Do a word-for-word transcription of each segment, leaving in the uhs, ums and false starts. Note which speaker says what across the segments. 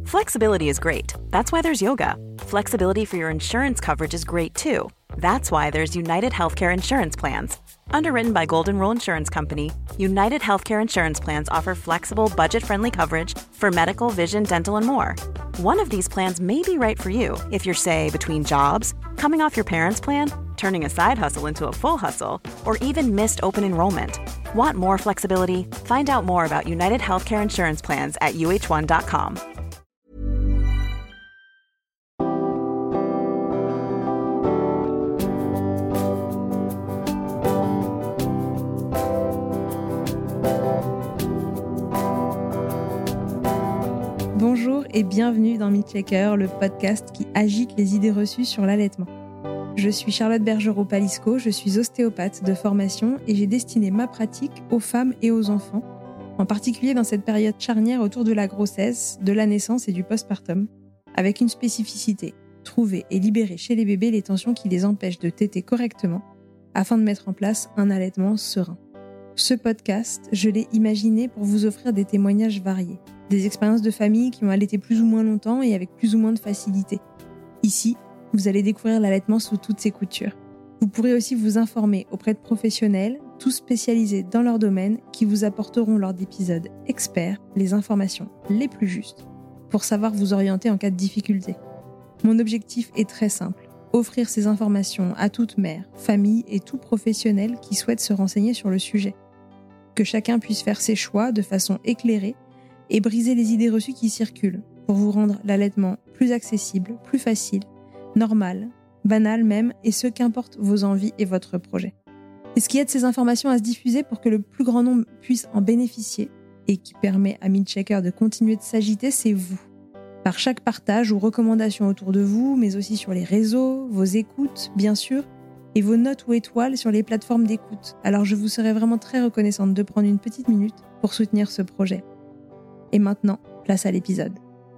Speaker 1: Flexibility is great. That's why there's yoga. Flexibility for your insurance coverage is great too. That's why there's United Healthcare Insurance Plans. Underwritten by Golden Rule Insurance Company, United Healthcare Insurance Plans offer flexible, budget-friendly coverage for medical, vision, dental, and more. One of these plans may be right for you if you're, say, between jobs, coming off your parents' plan, turning a side hustle into a full hustle, or even missed open enrollment. Want more flexibility? Find out more about United Healthcare Insurance Plans at U H one dot com.
Speaker 2: Bonjour et bienvenue dans MythChecker, le podcast qui agite les idées reçues sur l'allaitement. Je suis Charlotte Bergerot-Palisco, je suis ostéopathe de formation et j'ai destiné ma pratique aux femmes et aux enfants, en particulier dans cette période charnière autour de la grossesse, de la naissance et du postpartum, avec une spécificité, trouver et libérer chez les bébés les tensions qui les empêchent de téter correctement, afin de mettre en place un allaitement serein. Ce podcast, je l'ai imaginé pour vous offrir des témoignages variés, des expériences de famille qui ont allaité plus ou moins longtemps et avec plus ou moins de facilité. Ici, vous allez découvrir l'allaitement sous toutes ses coutures. Vous pourrez aussi vous informer auprès de professionnels, tous spécialisés dans leur domaine, qui vous apporteront lors d'épisodes experts les informations les plus justes pour savoir vous orienter en cas de difficulté. Mon objectif est très simple, offrir ces informations à toute mère, famille et tout professionnel qui souhaite se renseigner sur le sujet. Que chacun puisse faire ses choix de façon éclairée et briser les idées reçues qui circulent pour vous rendre l'allaitement plus accessible, plus facile, normal, banal même, et ce qu'importe vos envies et votre projet. Et ce qui aide ces informations à se diffuser pour que le plus grand nombre puisse en bénéficier et qui permet à MythChecker de continuer de s'agiter, c'est vous. Par chaque partage ou recommandation autour de vous, mais aussi sur les réseaux, vos écoutes, bien sûr, et vos notes ou étoiles sur les plateformes d'écoute. Alors je vous serais vraiment très reconnaissante de prendre une petite minute pour soutenir ce projet. Et maintenant, place à l'épisode.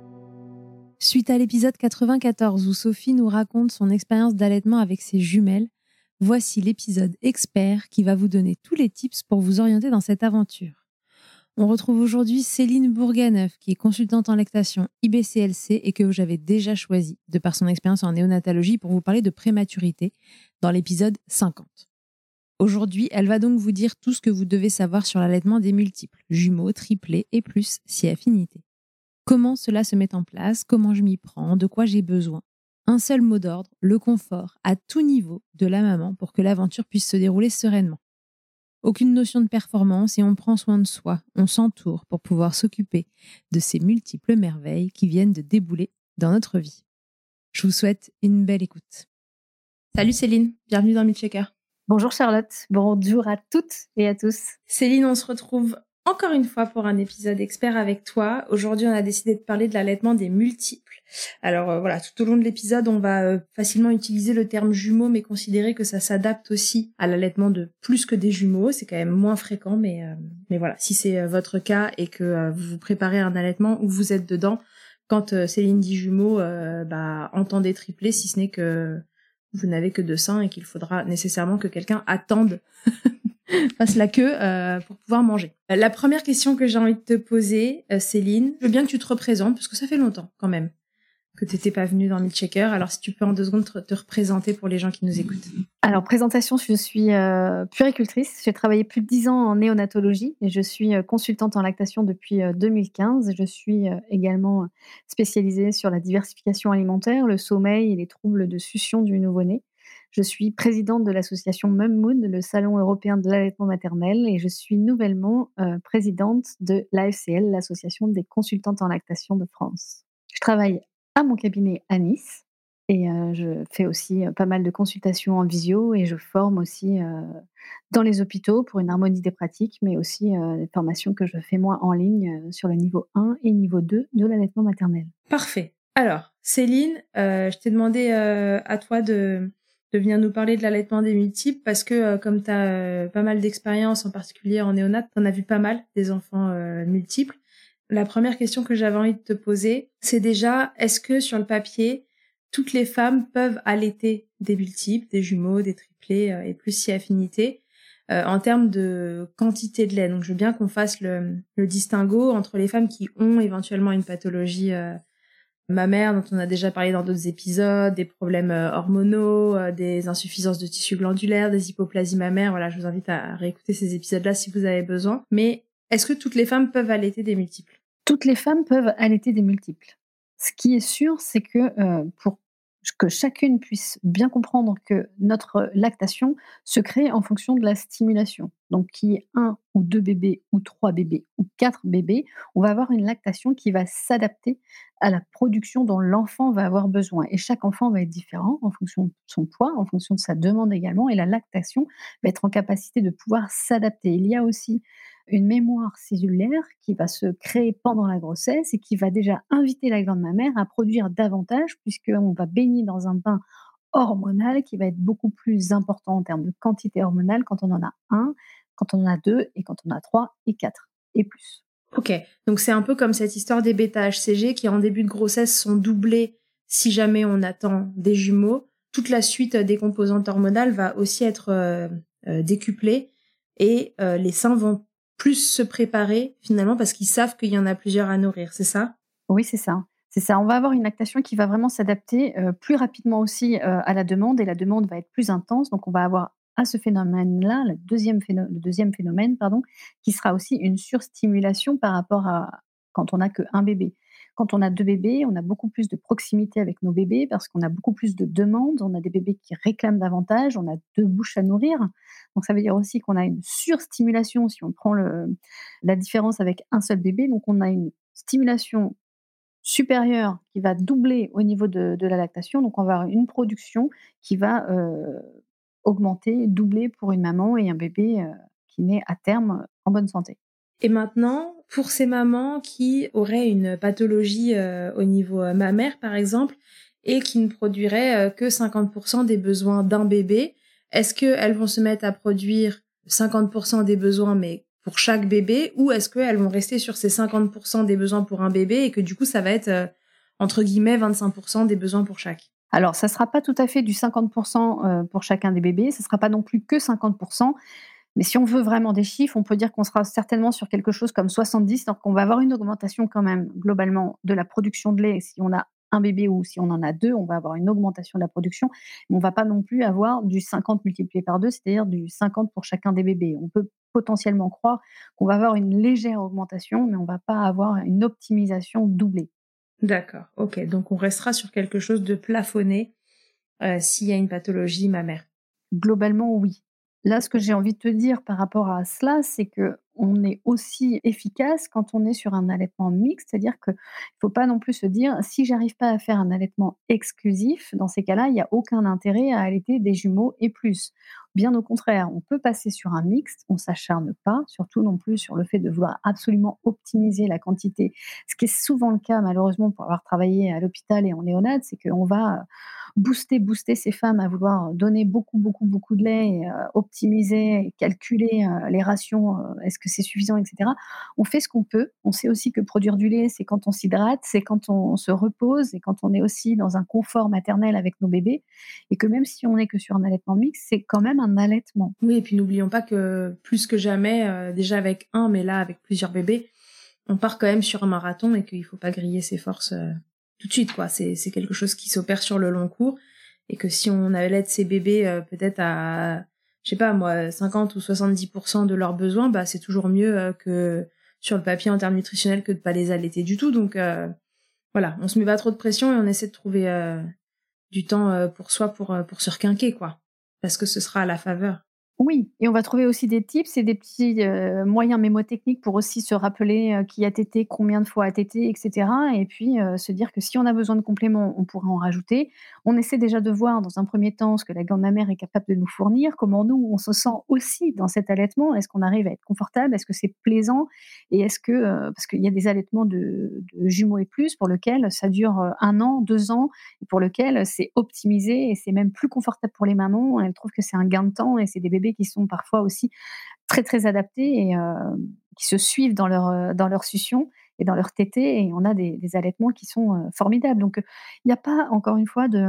Speaker 2: Suite à l'épisode quatre-vingt-quatorze où Sophie nous raconte son expérience d'allaitement avec ses jumelles, voici l'épisode expert qui va vous donner tous les tips pour vous orienter dans cette aventure. On retrouve aujourd'hui Céline Bourganeuf, qui est consultante en lactation I B C L C et que j'avais déjà choisie de par son expérience en néonatologie pour vous parler de prématurité dans l'épisode cinquante. Aujourd'hui, elle va donc vous dire tout ce que vous devez savoir sur l'allaitement des multiples, jumeaux, triplés et plus si affinité. Comment cela se met en place, comment je m'y prends, de quoi j'ai besoin. Un seul mot d'ordre, le confort à tout niveau de la maman pour que l'aventure puisse se dérouler sereinement. Aucune notion de performance et on prend soin de soi, on s'entoure pour pouvoir s'occuper de ces multiples merveilles qui viennent de débouler dans notre vie. Je vous souhaite une belle écoute. Salut Céline, bienvenue dans MythChecker.
Speaker 3: Bonjour Charlotte, bonjour à toutes et à tous.
Speaker 2: Céline, on se retrouve encore une fois pour un épisode expert avec toi. Aujourd'hui, on a décidé de parler de l'allaitement des multiples. Alors euh, voilà, tout au long de l'épisode, on va euh, facilement utiliser le terme jumeaux, mais considérer que ça s'adapte aussi à l'allaitement de plus que des jumeaux. C'est quand même moins fréquent, mais euh, mais voilà, si c'est euh, votre cas et que euh, vous vous préparez à un allaitement ou vous êtes dedans, quand euh, Céline dit jumeaux, euh, bah entendez tripler, si ce n'est que vous n'avez que deux seins et qu'il faudra nécessairement que quelqu'un attende fasse la queue euh, pour pouvoir manger. La première question que j'ai envie de te poser, euh, Céline, je veux bien que tu te représentes, parce que ça fait longtemps quand même que tu n'étais pas venue dans MythChecker. Alors si tu peux en deux secondes te, te représenter pour les gens qui nous écoutent.
Speaker 3: Alors présentation, je suis euh, puéricultrice. J'ai travaillé plus de dix ans en néonatologie et je suis euh, consultante en lactation depuis euh, deux mille quinze. Je suis euh, également spécialisée sur la diversification alimentaire, le sommeil et les troubles de succion du nouveau-né. Je suis présidente de l'association Mummood, le salon européen de l'allaitement maternel, et je suis nouvellement euh, présidente de l'A F C L, l'association des consultantes en lactation de France. Je travaille à mon cabinet à Nice et euh, je fais aussi euh, pas mal de consultations en visio et je forme aussi euh, dans les hôpitaux pour une harmonie des pratiques, mais aussi euh, des formations que je fais moi en ligne euh, sur le niveau un et niveau deux de l'allaitement maternel.
Speaker 2: Parfait. Alors, Céline, euh, je t'ai demandé euh, à toi de... de venir nous parler de l'allaitement des multiples parce que euh, comme tu as euh, pas mal d'expérience, en particulier en néonat, tu en as vu pas mal des enfants euh, multiples. La première question que j'avais envie de te poser, c'est déjà, est-ce que sur le papier, toutes les femmes peuvent allaiter des multiples, des jumeaux, des triplés euh, et plus si affinité euh, en termes de quantité de lait? Donc je veux bien qu'on fasse le, le distinguo entre les femmes qui ont éventuellement une pathologie euh, mammaires dont on a déjà parlé dans d'autres épisodes, des problèmes euh, hormonaux, euh, des insuffisances de tissu glandulaire, des hypoplasies mammaires. Voilà, je vous invite à réécouter ces épisodes-là si vous avez besoin. Mais est-ce que toutes les femmes peuvent allaiter des multiples?
Speaker 3: Toutes les femmes peuvent allaiter des multiples. Ce qui est sûr, c'est que, heu, pour que chacune puisse bien comprendre que notre lactation se crée en fonction de la stimulation. Donc qu'il y ait un ou deux bébés ou trois bébés ou quatre bébés, on va avoir une lactation qui va s'adapter à la production dont l'enfant va avoir besoin et chaque enfant va être différent en fonction de son poids, en fonction de sa demande également et la lactation va être en capacité de pouvoir s'adapter. Il y a aussi une mémoire cellulaire qui va se créer pendant la grossesse et qui va déjà inviter la glande mammaire à produire davantage puisqu'on va baigner dans un bain hormonal qui va être beaucoup plus important en termes de quantité hormonale quand on en a un, quand on en a deux et quand on a trois et quatre et plus.
Speaker 2: Ok, donc c'est un peu comme cette histoire des bêta-H C G qui en début de grossesse sont doublés si jamais on attend des jumeaux. Toute la suite des composantes hormonales va aussi être euh, euh, décuplée et euh, les seins vont plus se préparer finalement parce qu'ils savent qu'il y en a plusieurs à nourrir, c'est ça?
Speaker 3: Oui, c'est ça. C'est ça. On va avoir une lactation qui va vraiment s'adapter euh, plus rapidement aussi euh, à la demande et la demande va être plus intense. Donc, on va avoir à ce phénomène-là, le deuxième, phéno- le deuxième phénomène, pardon, qui sera aussi une surstimulation par rapport à quand on n'a qu'un bébé. Quand on a deux bébés, on a beaucoup plus de proximité avec nos bébés parce qu'on a beaucoup plus de demandes. On a des bébés qui réclament davantage. On a deux bouches à nourrir. Donc, ça veut dire aussi qu'on a une surstimulation si on prend le, la différence avec un seul bébé. Donc, on a une stimulation supérieure qui va doubler au niveau de de la lactation, donc on va avoir une production qui va, heu, augmenter, doubler pour une maman et un bébé, heu, qui naît à terme en bonne santé.
Speaker 2: Et maintenant, pour ces mamans qui auraient une pathologie euh, au niveau euh, mammaire, par exemple, et qui ne produiraient euh, que cinquante pour cent des besoins d'un bébé, est-ce qu'elles vont se mettre à produire cinquante pour cent des besoins, mais pour chaque bébé, ou est-ce qu'elles vont rester sur ces cinquante pour cent des besoins pour un bébé et que du coup, ça va être, euh, entre guillemets, vingt-cinq pour cent des besoins pour chaque?
Speaker 3: Alors ça sera pas tout à fait du cinquante pour cent, heu, pour chacun des bébés, ça sera pas non plus que cinquante pour cent, mais si on veut vraiment des chiffres, on peut dire qu'on sera certainement sur quelque chose comme soixante-dix, donc on va avoir une augmentation quand même globalement de la production de lait. Si on a un bébé ou si on en a deux, on va avoir une augmentation de la production, mais on va pas non plus avoir du cinquante multiplié par deux, c'est-à-dire du cinquante pour chacun des bébés. On peut potentiellement croire qu'on va avoir une légère augmentation, mais on va pas avoir une optimisation doublée.
Speaker 2: D'accord, ok. Donc on restera sur quelque chose de plafonné euh, s'il y a une pathologie mammaire.
Speaker 3: Globalement, oui. Là, ce que j'ai envie de te dire par rapport à cela, c'est que on est aussi efficace quand on est sur un allaitement mixte. C'est-à-dire qu'il ne faut pas non plus se dire: «Si j'arrive pas à faire un allaitement exclusif, dans ces cas-là, il y a aucun intérêt à allaiter des jumeaux et plus». Bien au contraire, on peut passer sur un mixte, on s'acharne pas, surtout non plus sur le fait de vouloir absolument optimiser la quantité. Ce qui est souvent le cas malheureusement pour avoir travaillé à l'hôpital et en néonate, c'est qu'on va, booster, booster ces femmes à vouloir donner beaucoup, beaucoup, beaucoup de lait et heu, optimiser et calculer, heu, les rations, heu, est-ce que c'est suffisant et cetera. On fait ce qu'on peut. On sait aussi que produire du lait, c'est quand on s'hydrate, c'est quand on se repose et quand on est aussi dans un confort maternel avec nos bébés et que même si on n'est que sur un allaitement mixte, c'est quand même un allaitement.
Speaker 2: Oui, et puis n'oublions pas que plus que jamais, euh, déjà avec un, mais là avec plusieurs bébés, on part quand même sur un marathon et qu'il faut pas griller ses forces euh, tout de suite, quoi. C'est c'est quelque chose qui s'opère sur le long cours et que si on allait ses bébés euh, peut-être à, je sais pas moi, cinquante ou soixante-dix pour cent de leurs besoins, bah c'est toujours mieux euh, que sur le papier en termes nutritionnels que de pas les allaiter du tout. Donc euh, voilà, on se met pas trop de pression et on essaie de trouver euh, du temps euh, pour soi pour euh, pour se requinquer, quoi, parce que ce sera à la faveur.
Speaker 3: Oui, et on va trouver aussi des tips et des petits, heu, moyens mémotechniques pour aussi se rappeler, heu, qui a tété, combien de fois a tété et cetera et puis, heu, se dire que si on a besoin de compléments, on pourra en rajouter. On essaie déjà de voir dans un premier temps ce que la glande mammaire est capable de nous fournir, comment nous, on se sent aussi dans cet allaitement. Est-ce qu'on arrive à être confortable? Est-ce que c'est plaisant? Et est-ce que, heu, parce qu'il y a des allaitements de de jumeaux et plus pour lequel ça dure, heu, un an, deux ans et pour lequel c'est optimisé et c'est même plus confortable pour les mamans. Elles trouvent que c'est un gain de temps et c'est des bébés qui sont parfois aussi très, très adaptés et heu, qui se suivent dans leur, heu, dans leur succion et dans leur tétée et on a des des allaitements qui sont, heu, formidables. Donc, heu, il n'y a pas encore une fois de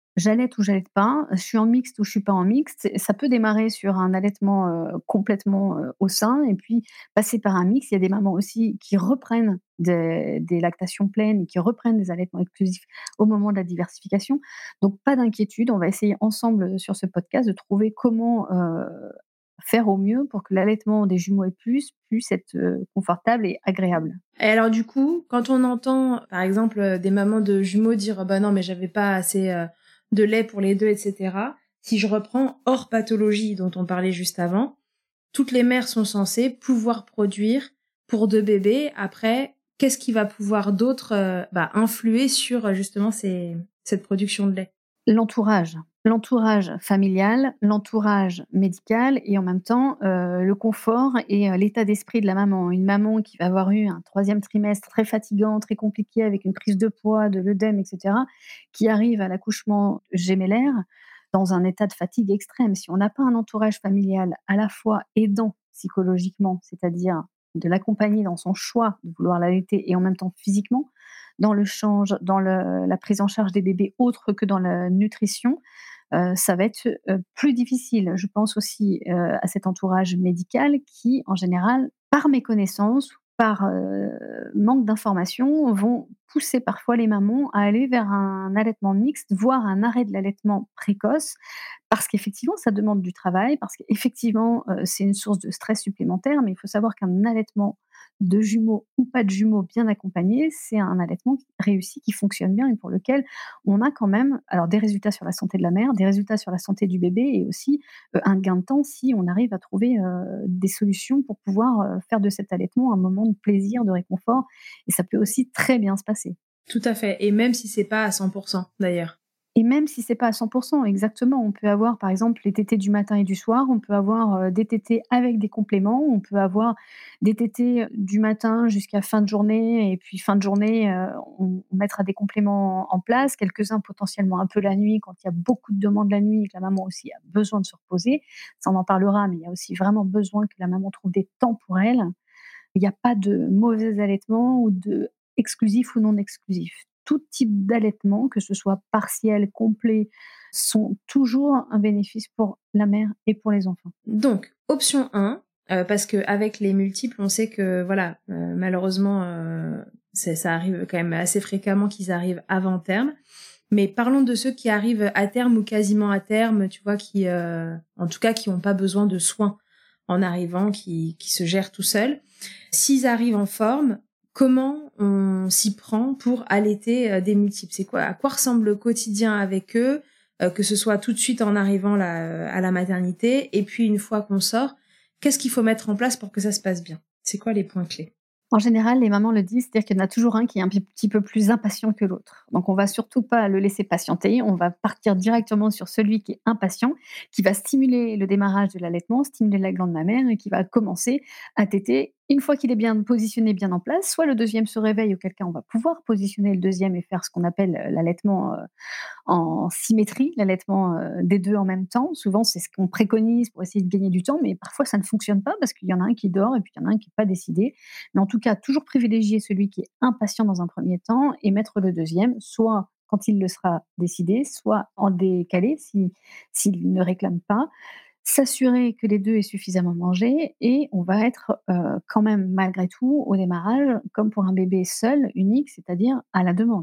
Speaker 3: J'allaite ou j'allaite pas, je suis en mixte ou je suis pas en mixte. Ça peut démarrer sur un allaitement, heu, complètement, heu, au sein et puis passer par un mix. Il y a des mamans aussi qui reprennent des des lactations pleines et qui reprennent des allaitements exclusifs au moment de la diversification. Donc pas d'inquiétude, on va essayer ensemble, sur ce podcast de trouver comment, heu, faire au mieux pour que l'allaitement des jumeaux et plus puisse être, heu, confortable et agréable.
Speaker 2: Et alors du coup, quand on entend, par exemple, heu, des mamans de jumeaux dire: «Oh bah non, mais j'avais pas assez, heu, de lait pour les deux et cetera». Si je reprends hors pathologie dont on parlait juste avant, toutes les mères sont censées pouvoir produire pour deux bébés. Après, qu'est-ce qui va pouvoir d'autre, heu, bah, influer sur, heu, justement ces cette production de lait?
Speaker 3: L'entourage, l'entourage familial, l'entourage médical et en même temps, heu, le confort et heu, l'état d'esprit de la maman. Une maman qui va avoir eu un troisième trimestre très fatigant, très compliqué avec une prise de poids, de l'œdème et cetera, qui arrive à l'accouchement gémellaire dans un état de fatigue extrême. Si on n'a pas un entourage familial à la fois aidant psychologiquement, c'est-à-dire de l'accompagner dans son choix de vouloir l'allaiter et en même temps physiquement, dans le change, dans le la prise en charge des bébés autre que dans la nutrition, heu, ça va être, heu, plus difficile. Je pense aussi, heu, à cet entourage médical qui, en général, par méconnaissance, par, heu, manque d'information, vont pousser parfois les mamans à aller vers un allaitement mixte, voire un arrêt de l'allaitement précoce. Parce qu'effectivement, ça demande du travail, parce qu'effectivement, heu, c'est une source de stress supplémentaire, mais il faut savoir qu'un allaitement de jumeaux ou pas de jumeaux bien accompagnés, c'est un allaitement qui réussi, qui fonctionne bien et pour lequel on a quand même alors des résultats sur la santé de la mère, des résultats sur la santé du bébé et aussi, heu, un gain de temps si on arrive à trouver, heu, des solutions pour pouvoir, heu, faire de cet allaitement un moment de plaisir, de réconfort et ça peut aussi très bien se passer.
Speaker 2: Tout à fait, et même si c'est pas à cent pour cent d'ailleurs.
Speaker 3: Et même si c'est pas à cent pour cent, exactement. On peut avoir, par exemple, les tétés du matin et du soir. On peut avoir, heu, des tétés avec des compléments. On peut avoir des tétés, du matin jusqu'à fin de journée et puis fin de journée, heu, on on mettra des compléments en place, quelques-uns potentiellement un peu la nuit quand il y a beaucoup de demandes la nuit et que la maman aussi a besoin de se reposer. Ça, on en parlera, mais il y a aussi vraiment besoin que la maman trouve des temps pour elle. Il n'y a pas de mauvais allaitement ou de exclusif ou non exclusif. Tout type d'allaitement, que ce soit partiel, complet, sont toujours un bénéfice pour la mère et pour les enfants.
Speaker 2: Donc, option un, heu, parce qu'avec les multiples, on sait que voilà, heu, malheureusement, heu, c'est ça arrive quand même assez fréquemment qu'ils arrivent avant terme. Mais parlons de ceux qui arrivent à terme ou quasiment à terme, tu vois? Qui, heu, en tout cas, qui ont pas besoin de soins en arrivant, qui qui se gèrent tout seuls. S'ils arrivent en forme, comment on s'y prend pour allaiter, heu, des multiples? C'est quoi à quoi ressemble le quotidien avec eux? Heu, que ce soit tout de suite en arrivant là, à la maternité et puis une fois qu'on sort, qu'est-ce qu'il faut mettre en place pour que ça se passe bien? C'est quoi les points clés?
Speaker 3: En général, les mamans le disent, c'est-à-dire qu'il y en a toujours un qui est un pi petit peu plus impatient que l'autre. Donc on va surtout pas le laisser patienter, on va partir directement sur celui qui est impatient, qui va stimuler le démarrage de l'allaitement, stimuler la glande mammaire et qui va commencer à téter. Une fois qu'il est bien positionné, bien en place, soit le deuxième se réveille, auquel cas on va pouvoir positionner le deuxième et faire ce qu'on appelle, heu, l'allaitement, heu, en symétrie, l'allaitement, heu, des deux en même temps. Souvent, c'est ce qu'on préconise pour essayer de gagner du temps, mais parfois ça ne fonctionne pas parce qu'il y en a un qui dort et puis il y en a un qui est pas décidé. Mais en tout cas, toujours privilégier celui qui est impatient dans un premier temps et mettre le deuxième, soit quand il le sera décidé, soit en décalé si s'il ne réclame pas. S'assurer que les deux aient suffisamment mangé et on va être, heu, quand même malgré tout au démarrage comme pour un bébé seul, unique, c'est-à-dire à la demande.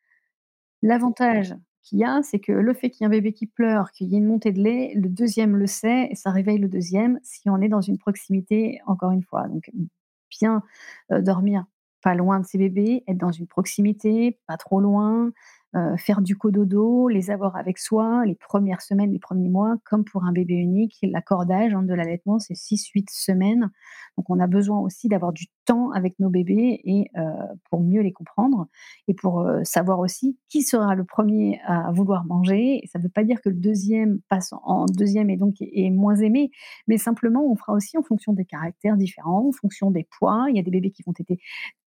Speaker 3: L'avantage qu'il y a, c'est que le fait qu'il y ait un bébé qui pleure, qu'il y ait une montée de lait, le deuxième le sait et ça réveille le deuxième si on est dans une proximité, encore une fois. Donc bien, heu, dormir pas loin de ses bébés, être dans une proximité, pas trop loin, heu, faire du cododo, les avoir avec soi les premières semaines, les premiers mois, comme pour un bébé unique. L'accordage, hein, de l'allaitement, c'est six huit semaines. Donc on a besoin aussi d'avoir du temps avec nos bébés et heu, pour mieux les comprendre et pour, heu, savoir aussi qui sera le premier à vouloir manger et ça ne veut pas dire que le deuxième passe en deuxième et donc est est moins aimé, mais simplement on fera aussi en fonction des caractères différents, en fonction des poids. Il y a des bébés qui vont téter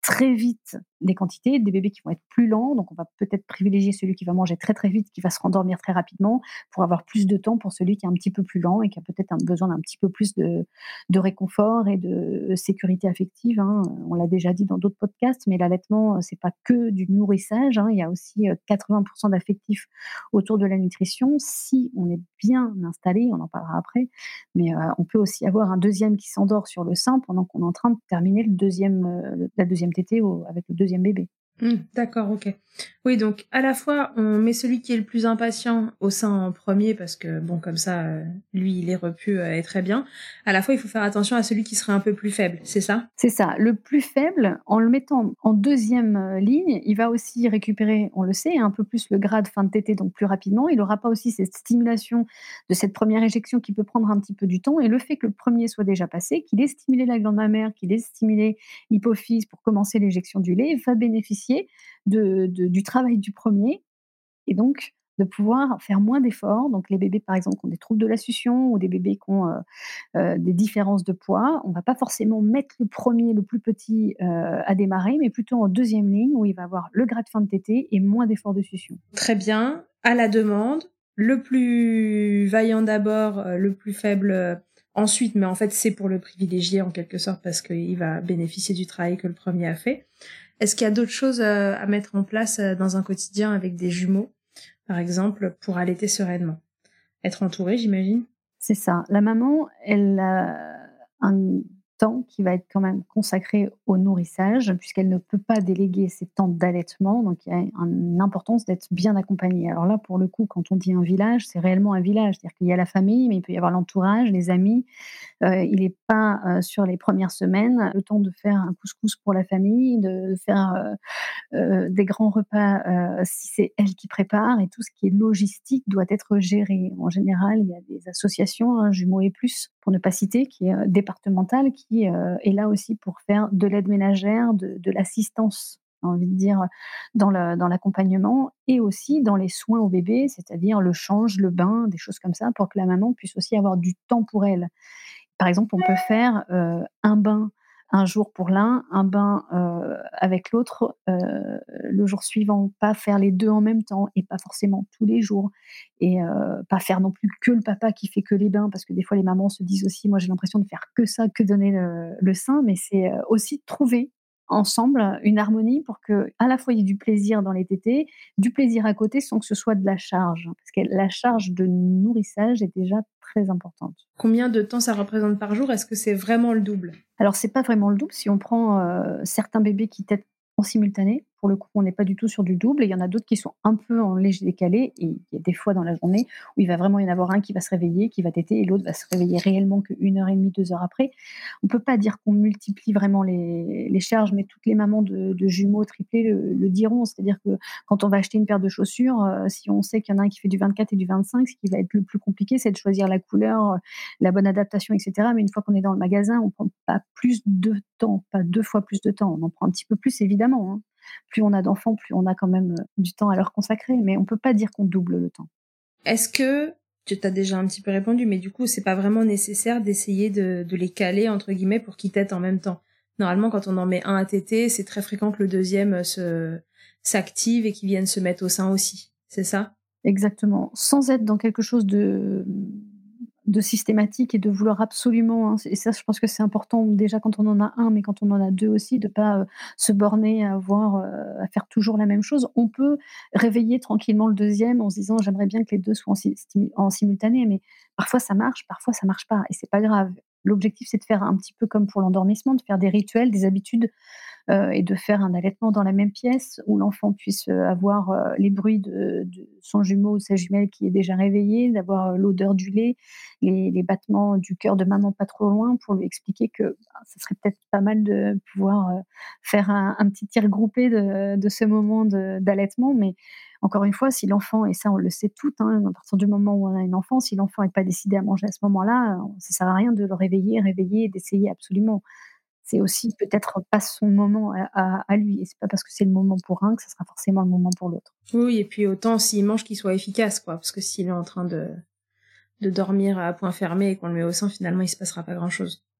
Speaker 3: très vite des quantités, des bébés qui vont être plus lents. Donc, on va peut-être privilégier celui qui va manger très, très vite, qui va se rendormir très rapidement pour avoir plus de temps pour celui qui est un petit peu plus lent et qui a peut-être un besoin d'un petit peu plus de de réconfort et de sécurité affective, hein. On l'a déjà dit dans d'autres podcasts, mais l'allaitement, c'est pas que du nourrissage, hein. Il y a aussi, heu, quatre-vingts pour cent d'affectif autour de la nutrition. Si on est bien installé, on en parlera après, mais heu, on peut aussi avoir un deuxième qui s'endort sur le sein pendant qu'on est en train de terminer le deuxième, heu, la deuxième tétée au avec le deuxième bébé.
Speaker 2: Mmh, d'accord, OK. Oui, donc à la fois, on met celui qui est le plus impatient au sein en premier parce que, bon, comme ça, heu, lui, il est repu, heu, et très bien. À la fois, il faut faire attention à celui qui serait un peu plus faible, c'est ça?
Speaker 3: C'est ça. Le plus faible, en le mettant en deuxième heu, ligne, il va aussi récupérer, on le sait, un peu plus le gras de fin de tétée, donc plus rapidement. Il aura pas aussi cette stimulation de cette première éjection qui peut prendre un petit peu du temps et le fait que le premier soit déjà passé, qu'il ait stimulé la glande mammaire, qu'il ait stimulé l'hypophyse pour commencer l'éjection du lait, va bénéficier de de du travail du premier et donc de pouvoir faire moins d'efforts. Donc les bébés, par exemple, qui ont des troubles de la succion ou des bébés qui ont, heu heu, des différences de poids, on va pas forcément mettre le premier, le plus petit, heu, à démarrer, mais plutôt en deuxième ligne où il va avoir le gras de fin de tétée et moins d'efforts de succion.
Speaker 2: Très bien, à la demande, le plus vaillant d'abord, heu, le plus faible, heu, ensuite, mais en fait, c'est pour le privilégier en quelque sorte parce qu'il va bénéficier du travail que le premier a fait. Est-ce qu'il y a d'autres choses, heu, à mettre en place, heu, dans un quotidien avec des jumeaux, par exemple, pour allaiter sereinement? Être entouré, j'imagine?
Speaker 3: C'est ça. La maman, elle a un temps qui va être quand même consacré au nourrissage, puisqu'elle ne peut pas déléguer ses temps d'allaitement, donc il y a une importance d'être bien accompagnée. Alors là, pour le coup, quand on dit un village, c'est réellement un village, c'est-à-dire qu'il y a la famille, mais il peut y avoir l'entourage, les amis. Heu, il est pas, heu, sur les premières semaines, le temps de faire un couscous pour la famille, de faire, heu heu, des grands repas, heu, si c'est elle qui prépare et tout ce qui est logistique doit être géré. En général, il y a des associations, hein, Jumeaux et Plus, pour ne pas citer, qui est, heu, départementale, qui, heu, est là aussi pour faire de l'aide ménagère, de de l'assistance, j'ai envie de dire, dans le dans l'accompagnement et aussi dans les soins au bébé, c'est-à-dire le change, le bain, des choses comme ça, pour que la maman puisse aussi avoir du temps pour elle. Par exemple, on peut faire, heu, un bain un jour pour l'un, un bain, heu, avec l'autre, heu, le jour suivant. Pas faire les deux en même temps et pas forcément tous les jours et heu, pas faire non plus que le papa qui fait que les bains parce que des fois les mamans se disent aussi: «Moi j'ai l'impression de faire que ça, que donner le le sein», mais c'est, heu, aussi trouver ensemble une harmonie pour que à la fois il y ait du plaisir dans les tétés, du plaisir à côté sans que ce soit de la charge. Parce que la charge de nourrissage est déjà très importante.
Speaker 2: Combien de temps ça représente par jour? Est-ce que c'est vraiment le double?
Speaker 3: Alors c'est pas vraiment le double. Si on prend, heu, certains bébés qui tètent en simultané, pour le coup, on n'est pas du tout sur du double et il y en a d'autres qui sont un peu en léger décalé et il y a des fois dans la journée où il va vraiment y en avoir un qui va se réveiller, qui va téter et l'autre va se réveiller réellement qu'une heure et demie, deux heures après. On peut pas dire qu'on multiplie vraiment les les charges, mais toutes les mamans de de jumeaux triplés le le diront. C'est-à-dire que quand on va acheter une paire de chaussures, heu, si on sait qu'il y en a un qui fait du vingt-quatre et du vingt-cinq, ce qui va être le plus compliqué, c'est de choisir la couleur, la bonne adaptation, et cetera. Mais une fois qu'on est dans le magasin, on prend pas plus de temps, pas deux fois plus de temps. On en prend un petit peu plus évidemment, hein. Plus on a d'enfants, plus on a quand même, heu, du temps à leur consacrer, mais on peut pas dire qu'on double le temps.
Speaker 2: Est-ce que tu t'as déjà un petit peu répondu, mais du coup, c'est pas vraiment nécessaire d'essayer de de les «caler» entre guillemets pour qu'ils tètent en même temps? Normalement, quand on en met un à téter, c'est très fréquent que le deuxième heu, se s'active et qu'il vienne se mettre au sein aussi, c'est ça?
Speaker 3: Exactement, sans être dans quelque chose de, mmh, de systématique et de vouloir absolument, hein, et ça je pense que c'est important déjà quand on en a un, mais quand on en a deux aussi, de pas, heu, se borner à avoir, heu, à faire toujours la même chose. On peut réveiller tranquillement le deuxième en se disant: «J'aimerais bien que les deux soient en si stimu en simultané», mais parfois ça marche, parfois ça marche pas et c'est pas grave. L'objectif, c'est de faire un petit peu comme pour l'endormissement, de faire des rituels, des habitudes, heu et de faire un allaitement dans la même pièce où l'enfant puisse, heu, avoir, heu, les bruits de de son jumeau ou sa jumelle qui est déjà réveillée, d'avoir, heu, l'odeur du lait, les les battements du cœur de maman pas trop loin pour lui expliquer que, ben, ce serait peut-être pas mal de pouvoir, heu, faire un un petit tir groupé de de ce moment de d'allaitement. Mais encore une fois, si l'enfant et ça on le sait toutes, hein, à partir du moment où on a une enfant, si l'enfant est pas décidé à manger à ce moment-là, heu, ça sert à rien de le réveiller, réveiller et d'essayer absolument. C'est aussi peut-être pas son moment à à à lui et c'est pas parce que c'est le moment pour un que ça sera forcément le moment pour l'autre.
Speaker 2: Oui, et puis autant s'il mange qu'il soit efficace, quoi, parce que s'il est en train de de dormir à point fermé et qu'on le met au sein, finalement, il se passera pas grand-chose.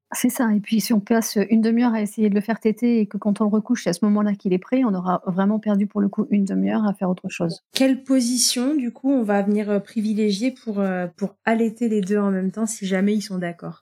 Speaker 3: C'est ça et puis si on passe une demi-heure à essayer de le faire téter et que quand on le recouche, c'est à ce moment-là qu'il est prêt, on aura vraiment perdu pour le coup une demi-heure à faire autre chose.
Speaker 2: Quelle position, du coup, on va venir, heu, privilégier pour, heu, pour allaiter les deux en même temps si jamais ils sont d'accord?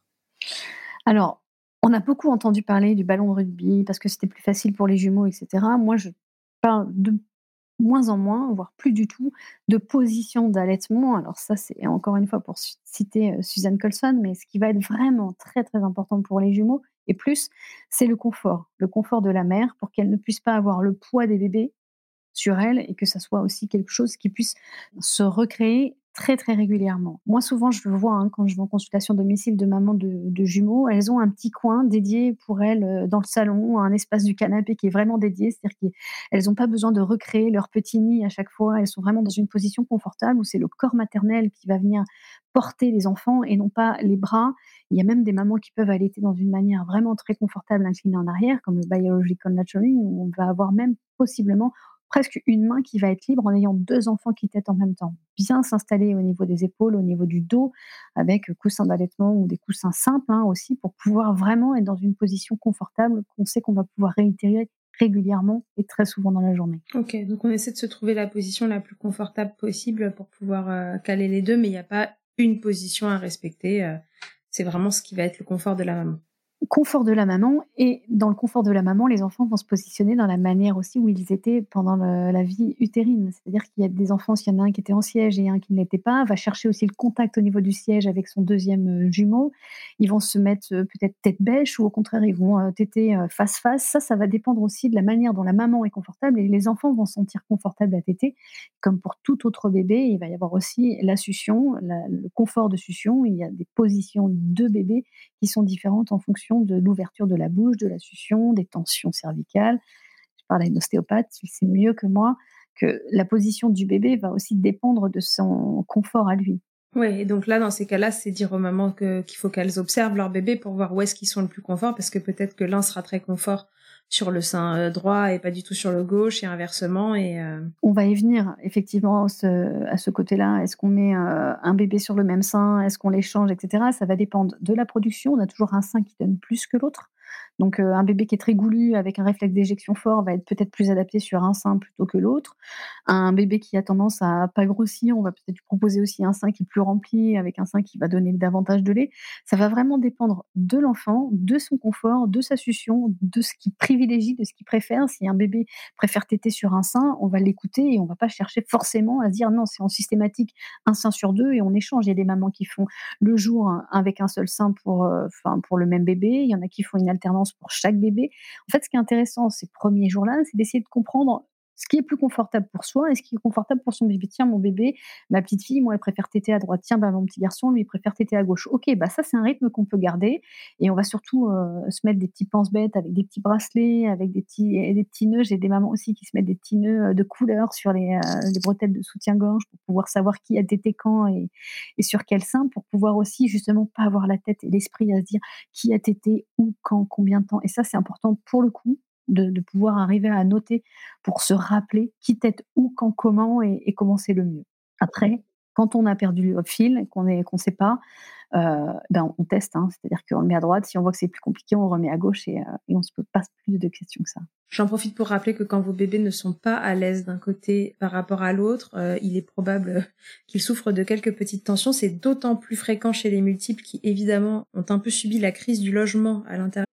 Speaker 3: Alors, on a beaucoup entendu parler du ballon de rugby parce que c'était plus facile pour les jumeaux et cetera. Moi, je parle de moins en moins, voire plus du tout, de position d'allaitement. Alors ça, c'est encore une fois pour ci citer, heu, Suzanne Colson, mais ce qui va être vraiment très, très important pour les jumeaux et plus, c'est le confort. Le confort de la mère pour qu'elle ne puisse pas avoir le poids des bébés sur elle et que ça soit aussi quelque chose qui puisse se recréer très, très régulièrement. Moi, souvent, je le vois, hein, quand je vais en consultation domicile de mamans de de jumeaux, elles ont un petit coin dédié pour elles, heu, dans le salon, un espace du canapé qui est vraiment dédié. C'est-à-dire qu'elles ont pas besoin de recréer leur petit nid à chaque fois. Elles sont vraiment dans une position confortable où c'est le corps maternel qui va venir porter les enfants et non pas les bras. Il y a même des mamans qui peuvent allaiter dans une manière vraiment très confortable, inclinée en arrière, comme le biological nurturing, où on va avoir même possiblement presque une main qui va être libre en ayant deux enfants qui tètent en même temps. Bien s'installer au niveau des épaules, au niveau du dos, avec coussin d'allaitement ou des coussins simples, hein, aussi, pour pouvoir vraiment être dans une position confortable qu'on sait qu'on va pouvoir réitérer régulièrement et très souvent dans la journée.
Speaker 2: OK, donc on essaie de se trouver la position la plus confortable possible pour pouvoir, heu, caler les deux, mais il y a pas une position à respecter, heu, c'est vraiment ce qui va être le confort de la maman.
Speaker 3: Confort de la maman et dans le confort de la maman, les enfants vont se positionner dans la manière aussi où ils étaient pendant le la vie utérine. C'est-à-dire qu'il y a des enfants, s'il y en a un qui était en siège et un qui ne l'était pas, va chercher aussi le contact au niveau du siège avec son deuxième heu, jumeau. Ils vont se mettre, heu, peut-être tête bêche ou au contraire ils vont, heu, téter, heu, face face. Ça, ça va dépendre aussi de la manière dont la maman est confortable et les enfants vont se sentir confortables à téter. Comme pour tout autre bébé, il va y avoir aussi la succion, la le confort de succion. Il y a des positions de bébé qui sont différentes en fonction de l'ouverture de la bouche, de la succion, des tensions cervicales. Je parle à une ostéopathe, il sait mieux que moi que la position du bébé va aussi dépendre de son confort à lui.
Speaker 2: Ouais, et donc là, dans ces cas-là, c'est dire aux mamans que qu'il faut qu'elles observent leur bébé pour voir où est-ce qu'ils sont le plus confort, parce que peut-être que l'un sera très confort sur le sein, heu, droit et pas du tout sur le gauche et inversement et heu
Speaker 3: On va y venir effectivement ce à ce côté-là. Est-ce qu'on met, heu, un bébé sur le même sein? Est-ce qu'on l'échange et cetera? Ça va dépendre de la production. On a toujours un sein qui donne plus que l'autre. Donc, heu, un bébé qui est très goulu avec un réflexe d'éjection fort va être peut-être plus adapté sur un sein plutôt que l'autre. Un bébé qui a tendance à pas grossir, on va peut-être lui proposer aussi un sein qui est plus rempli, avec un sein qui va donner davantage de lait. Ça va vraiment dépendre de l'enfant, de son confort, de sa succion, de ce qu'il privilégie, de ce qu'il préfère. Si un bébé préfère téter sur un sein, on va l'écouter et on va pas chercher forcément à se dire: «Non, c'est en systématique un sein sur deux et on échange». Il y a des mamans qui font le jour un avec un seul sein pour, heu, enfin pour le même bébé. Il y en a qui font une alternance pour chaque bébé. En fait, ce qui est intéressant ces premiers jours-là, c'est d'essayer de comprendre ce qui est plus confortable pour soi et ce qui est confortable pour son bébé. Tiens, mon bébé, ma petite fille, moi, elle préfère téter à droite. Tiens, bah, mon petit garçon, lui, il préfère téter à gauche. OK, bah, ça, c'est un rythme qu'on peut garder et on va surtout, heu, se mettre des petits pense-bêtes avec des petits bracelets, avec des petits et des petits nœuds. J'ai des mamans aussi qui se mettent des petits nœuds, heu, de couleur sur les, heu, les bretelles de soutien-gorge pour pouvoir savoir qui a tété quand et et sur quel sein, pour pouvoir aussi justement pas avoir la tête et l'esprit à se dire: «Qui a tété, où, quand, combien de temps?» Et ça, c'est important pour le coup de de pouvoir arriver à noter pour se rappeler qui tète où, quand, comment et et comment c'est le mieux. Après, quand on a perdu le fil et qu'on est qu'on sait pas, heu, ben, on teste, hein. C'est-à-dire qu'on le met à droite, si on voit que c'est plus compliqué, on le remet à gauche et heu et on se pose pas plus de questions que ça.
Speaker 2: J'en profite pour rappeler que quand vos bébés ne sont pas à l'aise d'un côté par rapport à l'autre, heu, il est probable, heu, qu'ils souffrent de quelques petites tensions. C'est d'autant plus fréquent chez les multiples qui, évidemment, ont un peu subi la crise du logement à l'intérieur.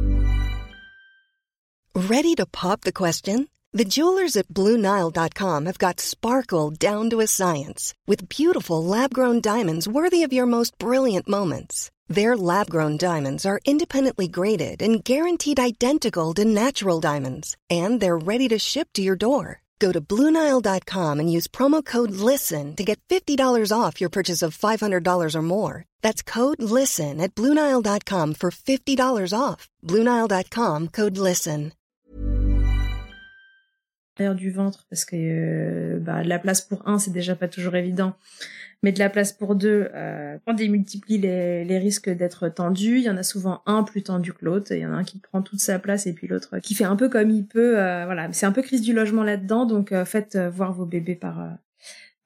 Speaker 4: Ready to pop the question? The jewelers at Blue Nile dot com have got sparkle down to a science with beautiful lab-grown diamonds worthy of your most brilliant moments. Their lab-grown diamonds are independently graded and guaranteed identical to natural diamonds, and they're ready to ship to your door. Go to Blue Nile dot com and use promo code LISTEN to get fifty dollars off your purchase of five hundred dollars or more. That's code LISTEN at Blue Nile dot com for fifty dollars off. Blue Nile dot com, code LISTEN.
Speaker 2: Du ventre parce que euh, bah, de la place pour un, c'est déjà pas toujours évident. Mais de la place pour deux, euh, on démultiplie les, les risques d'être tendus. Il y en a souvent un plus tendu que l'autre. Il y en a un qui prend toute sa place et puis l'autre qui fait un peu comme il peut. Euh, voilà, c'est un peu crise du logement là-dedans. Donc euh, faites euh, voir vos bébés par, euh,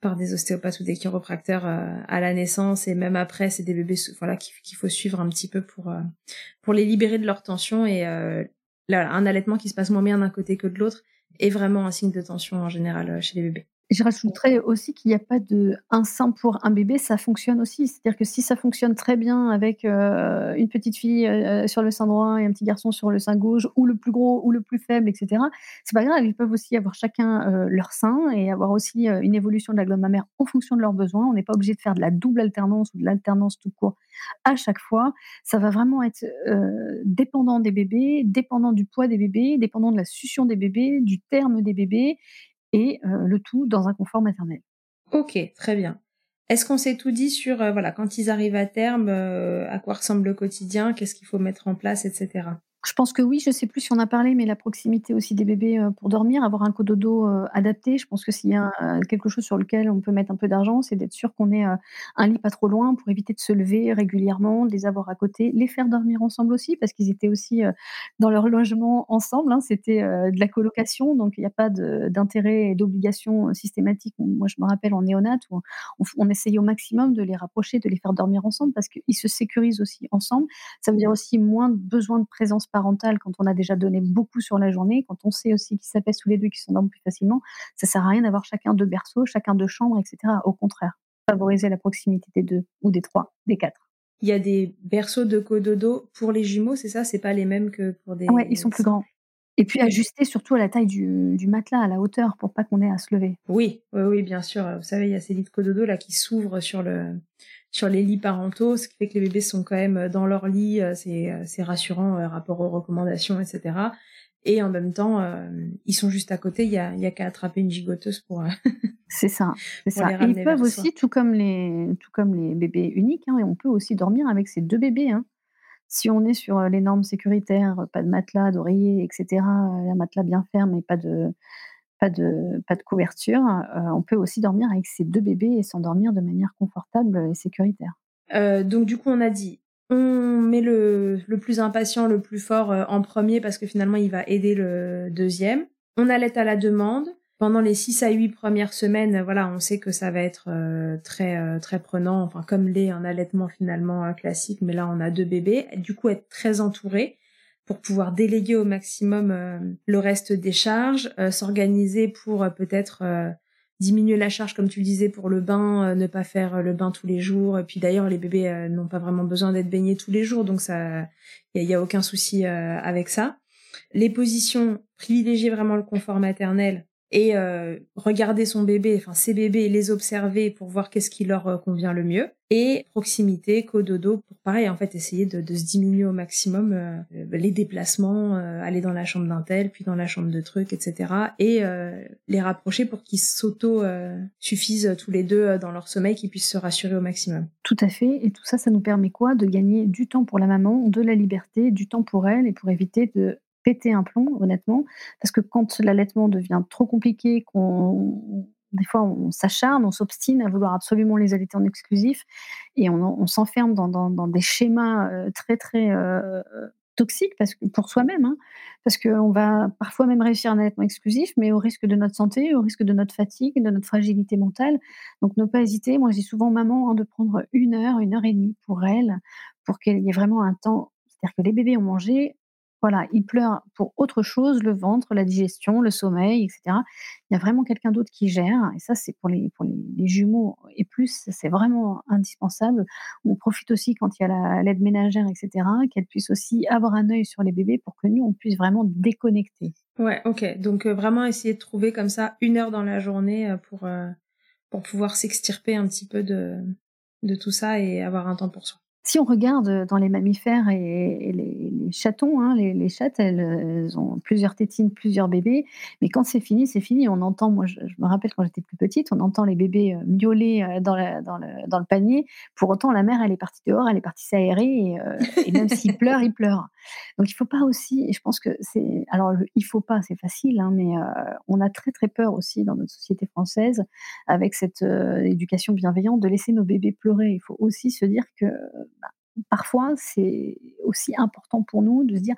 Speaker 2: par des ostéopathes ou des chiropracteurs euh, à la naissance et même après, c'est des bébés voilà qu'il, qu'il faut suivre un petit peu pour euh, pour les libérer de leur tension et euh, là, un allaitement qui se passe moins bien d'un côté que de l'autre est vraiment un signe de tension en général euh, chez les bébés.
Speaker 3: Je rajouterais aussi qu'il n'y a pas de un sein pour un bébé, ça fonctionne aussi. C'est-à-dire que si ça fonctionne très bien avec, heu, une petite fille, heu, sur le sein droit et un petit garçon sur le sein gauche, ou le plus gros ou le plus faible et cetera, c'est pas grave. Ils peuvent aussi avoir chacun, heu, leur sein et avoir aussi, heu, une évolution de la glande mammaire en fonction de leurs besoins. On n'est pas obligé de faire de la double alternance ou de l'alternance tout court à chaque fois. Ça va vraiment être, heu, dépendant des bébés, dépendant du poids des bébés, dépendant de la succion des bébés, du terme des bébés et heu, le tout dans un confort maternel.
Speaker 2: OK, très bien. Est-ce qu'on s'est tout dit sur, heu, voilà, quand ils arrivent à terme, heu, à quoi ressemble le quotidien? Qu'est-ce qu'il faut mettre en place et cetera?
Speaker 3: Je pense que oui, je sais plus si on a parlé, mais la proximité aussi des bébés, heu, pour dormir, avoir un cododo, heu, adapté. Je pense que s'il y a, heu, quelque chose sur lequel on peut mettre un peu d'argent, c'est d'être sûr qu'on ait, heu, un lit pas trop loin pour éviter de se lever régulièrement, de les avoir à côté, les faire dormir ensemble aussi parce qu'ils étaient aussi, heu, dans leur logement ensemble, hein. C'était, heu, de la colocation, donc il y a pas de d'intérêt et d'obligation, heu, systématique. Moi, je me rappelle en néonat où on f on essayait au maximum de les rapprocher, de les faire dormir ensemble parce qu'ils se sécurisent aussi ensemble. Ça veut dire aussi moins de besoin de présence parentale quand on a déjà donné beaucoup sur la journée, quand on sait aussi qu'ils s'apaisent tous les deux, qu'ils s'endorment plus facilement. Ça sert à rien d'avoir chacun deux berceaux, chacun deux chambres, et cetera. Au contraire, favoriser la proximité des deux ou des trois, des quatre.
Speaker 2: Il y a des berceaux de cododo pour les jumeaux, c'est ça? C'est pas les mêmes que pour
Speaker 3: Ah ouais, ils
Speaker 2: des
Speaker 3: sont plus grands et puis ajustés surtout à la taille du du matelas, à la hauteur pour pas qu'on ait à se lever.
Speaker 2: Oui, oui, oui, bien sûr. Vous savez, il y a ces lits de cododo là qui s'ouvrent sur le sur les lits parentaux, ce qui fait que les bébés sont quand même dans leur lit. euh, C'est euh, c'est rassurant euh, rapport aux recommandations, et cetera. Et en même temps, euh, ils sont juste à côté. Il y a il y a qu'à attraper une gigoteuse pour euh,
Speaker 3: C'est ça, c'est
Speaker 2: pour les
Speaker 3: ça et ils
Speaker 2: ramener
Speaker 3: peuvent
Speaker 2: vers soi.
Speaker 3: aussi, tout comme les tout comme les bébés uniques, hein, et on peut aussi dormir avec ces deux bébés, hein. Si on est sur, heu, les normes sécuritaires, heu, pas de matelas, d'oreiller et cetera, heu, un matelas bien ferme et pas de pas de pas de couverture, heu, on peut aussi dormir avec ces deux bébés et s'endormir de manière confortable et sécuritaire.
Speaker 2: Heu, donc du coup, on a dit, on met le le plus impatient, le plus fort, heu, en premier parce que finalement, il va aider le deuxième. On allaite à la demande. Pendant les six à huit premières semaines, voilà, on sait que ça va être, heu, très, heu, très prenant, enfin comme l'est un allaitement finalement, heu, classique, mais là, on a deux bébés. Du coup, être très entouré pour pouvoir déléguer au maximum, heu, le reste des charges, heu, s'organiser pour, heu, peut-être, heu diminuer la charge, comme tu le disais, pour le bain, euh, ne pas faire euh, le bain tous les jours. Et puis d'ailleurs, les bébés euh, n'ont pas vraiment besoin d'être baignés tous les jours, donc ça, il y, a y a aucun souci euh, avec ça. Les positions, privilégier vraiment le confort maternel et euh, regarder son bébé, enfin ses bébés, et les observer pour voir qu'est-ce qui leur euh, convient le mieux. Et proximité, cododo, pour pareil, en fait, essayer de, de se diminuer au maximum euh, les déplacements, euh, aller dans la chambre d'un tel, puis dans la chambre de truc, et cetera. Et euh, les rapprocher pour qu'ils s'auto-suffisent euh, tous les deux euh, dans leur sommeil, qu'ils puissent se rassurer au maximum.
Speaker 3: Tout à fait et tout ça, ça nous permet quoi? De gagner du temps pour la maman, de la liberté, du temps pour elle et pour éviter de péter un plomb, honnêtement. Parce que quand l'allaitement devient trop compliqué, qu'on des fois, on s'acharne, on s'obstine à vouloir absolument les allaiter en exclusif et on on s'enferme dans dans dans des schémas, heu, très, très, heu, toxiques parce que pour soi-même, hein. Parce qu'on va parfois même réussir un allaitement exclusif, mais au risque de notre santé, au risque de notre fatigue, de notre fragilité mentale. Donc ne pas hésiter, moi je dis souvent aux mamans, hein, de prendre une heure, une heure et demie pour elles, pour qu'il y ait vraiment un temps c'est-à-dire que les bébés ont mangé, voilà, ils pleurent pour autre chose, le ventre, la digestion, le sommeil et cetera. Il y a vraiment quelqu'un d'autre qui gère et ça c'est pour les pour les les jumeaux et plus, c'est vraiment indispensable. On profite aussi quand il y a la l'aide ménagère et cetera, qu'elle puisse aussi avoir un œil sur les bébés pour que nous, on puisse vraiment déconnecter.
Speaker 2: Ouais, ok. Donc euh, vraiment essayer de trouver comme ça une heure dans la journée euh, pour, euh, pour pouvoir s'extirper un petit peu de, de tout ça et avoir un temps pour soi.
Speaker 3: Si on regarde, dans les mammifères et et les les chatons, hein, les les chattes, elles, heu, elles ont plusieurs tétines, plusieurs bébés, mais quand c'est fini, c'est fini. On entend moi, je je me rappelle quand j'étais plus petite, on entend les bébés, heu, miauler, heu, dans la dans le dans le panier. Pour autant, la mère, elle est partie dehors, elle est partie s'aérer et heu et même s'ils pleurent, ils pleurent. Donc il faut pas aussi et je pense que c'est alors le «il faut pas», c'est facile, hein, mais heu, on a très, très peur aussi dans notre société française avec cette, heu, éducation bienveillante de laisser nos bébés pleurer. Il faut aussi se dire que parfois, c'est aussi important pour nous de se dire: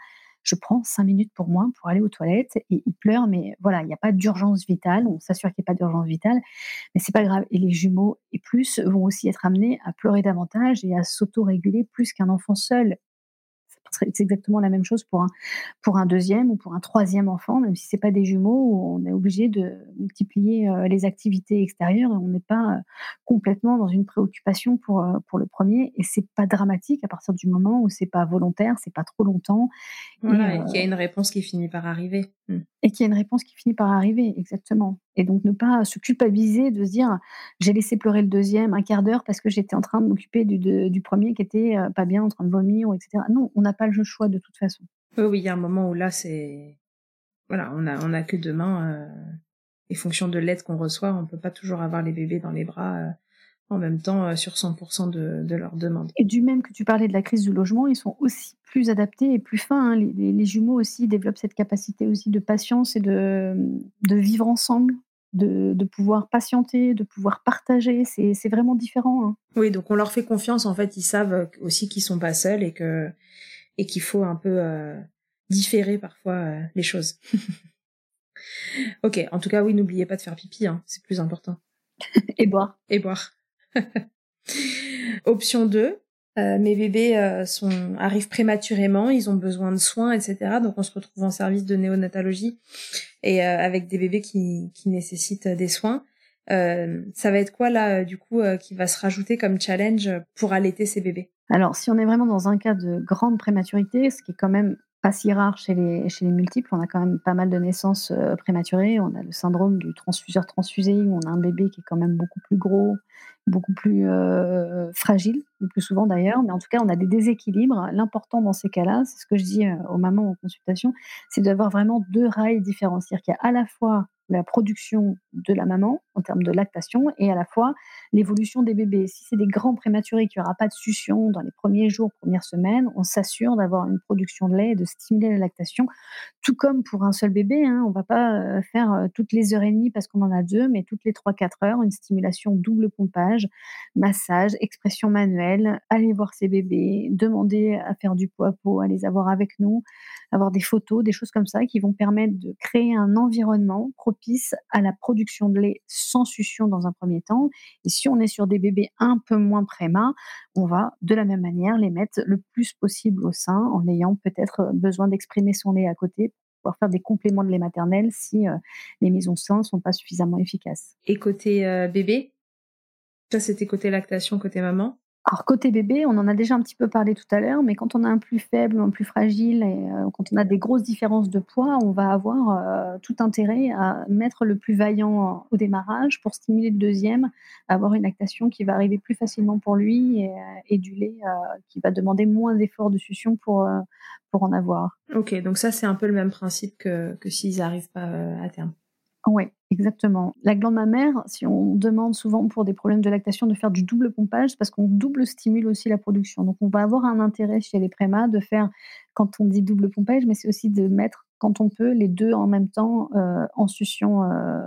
Speaker 3: je prends cinq minutes pour moi pour aller aux toilettes et il pleure, mais voilà, il n'y a pas d'urgence vitale. On s'assure qu'il n'y a pas d'urgence vitale, mais c'est pas grave. Et les jumeaux et plus vont aussi être amenés à pleurer davantage et à s'autoréguler plus qu'un enfant seul. C'est c'est exactement la même chose pour un pour un deuxième ou pour un troisième enfant, même si c'est pas des jumeaux, où on est obligé de multiplier, heu, les activités extérieures et on n'est pas, heu, complètement dans une préoccupation pour, heu, pour le premier. Et c'est pas dramatique à partir du moment où c'est pas volontaire, c'est pas trop longtemps et
Speaker 2: Voilà,
Speaker 3: heu
Speaker 2: et qu'il y a une réponse qui finit par arriver. Mmh.
Speaker 3: et qu'il y a une réponse qui finit par arriver, exactement. Et donc ne pas se culpabiliser de se dire: «J'ai laissé pleurer le deuxième un quart d'heure parce que j'étais en train de m'occuper du de du premier qui était, heu, pas bien, en train de vomir ou et cetera». Non, on n'a pas le choix de toute façon.
Speaker 2: Oui, oui, il y a un moment où là, c'est voilà, on a on a que deux mains, heu et fonction de l'aide qu'on reçoit, on peut pas toujours avoir les bébés dans les bras, heu, en même temps, heu, sur cent pour cent de de leurs demandes.
Speaker 3: Et du même que tu parlais de la crise du logement, ils sont aussi plus adaptés et plus fins, hein. Les les les jumeaux aussi développent cette capacité aussi de patience et de, mmh, de vivre ensemble, de de pouvoir patienter, de pouvoir partager. C'est c'est vraiment différent, hein.
Speaker 2: Oui, donc on leur fait confiance, en fait, ils savent, heu, aussi qu'ils sont pas seuls et que et qu'il faut un peu, heu, différer parfois, heu, les choses. OK, en tout cas, oui, n'oubliez pas de faire pipi, hein, c'est plus important.
Speaker 3: Et boire.
Speaker 2: Et boire. Option deux, heu, mes bébés, heu, sont arrivent prématurément, ils ont besoin de soins et cetera, donc on se retrouve en service de néonatologie et heu, avec des bébés qui qui nécessitent, des soins. Hem, ça va être quoi là, heu, du coup, heu, qui va se rajouter comme challenge, pour allaiter ces bébés?
Speaker 3: Alors, si on est vraiment dans un cas de grande prématurité, ce qui est quand même pas si rare chez les chez les multiples, on a quand même pas mal de naissances, heu, prématurées. On a le syndrome du transfuseur transfusé, où on a un bébé qui est quand même beaucoup plus gros, beaucoup plus, heu, fragile, le plus souvent d'ailleurs, mais en tout cas, on a des déséquilibres. L'important dans ces cas-là, c'est ce que je dis, heu, aux mamans en consultation, c'est d'avoir vraiment deux rails différents. C'est-à-dire qu'il y a à la fois la production de la maman, en termes de lactation, et à la fois l'évolution des bébés. Si c'est des grands prématurés, qu'il y aura pas de succion dans les premiers jours, premières semaines, on s'assure d'avoir une production de lait et de stimuler la lactation. Tout comme pour un seul bébé, hein, on va pas, heu, faire, heu, toutes les heures et demie parce qu'on en a deux, mais toutes les trois quatre heures, une stimulation double pompage, massage, expression manuelle, aller voir ses bébés, demander à faire du pot à pot, à les avoir avec nous, avoir des photos, des choses comme ça qui vont permettre de créer un environnement propice à la production de lait sans succion dans un premier temps. Et si on est sur des bébés un peu moins préma, on va de la même manière les mettre le plus possible au sein en ayant peut-être, heu, besoin d'exprimer son lait à côté pour pouvoir faire des compléments de lait maternel si, heu, les mises au sein ne sont pas suffisamment efficaces.
Speaker 2: Et côté, heu, bébé? Ça, c'était côté lactation, côté maman?
Speaker 3: Alors côté bébé, on en a déjà un petit peu parlé tout à l'heure, mais quand on a un plus faible ou un plus fragile et heu, quand on a des grosses différences de poids, on va avoir, heu, tout intérêt à mettre le plus vaillant au démarrage pour stimuler le deuxième, avoir une lactation qui va arriver plus facilement pour lui et heu et du lait, heu, qui va demander moins d'efforts de succion pour, heu, pour en avoir.
Speaker 2: OK, donc ça, c'est un peu le même principe que que s'ils arrivent pas, heu, à terme.
Speaker 3: Ouais, exactement. La glande mammaire, si on demande souvent pour des problèmes de lactation de faire du double pompage, c'est parce qu'on double stimule aussi la production. Donc on va avoir un intérêt chez les prémas de faire, quand on dit double pompage, mais c'est aussi de mettre, quand on peut, les deux en même temps, heu, en succion, heu,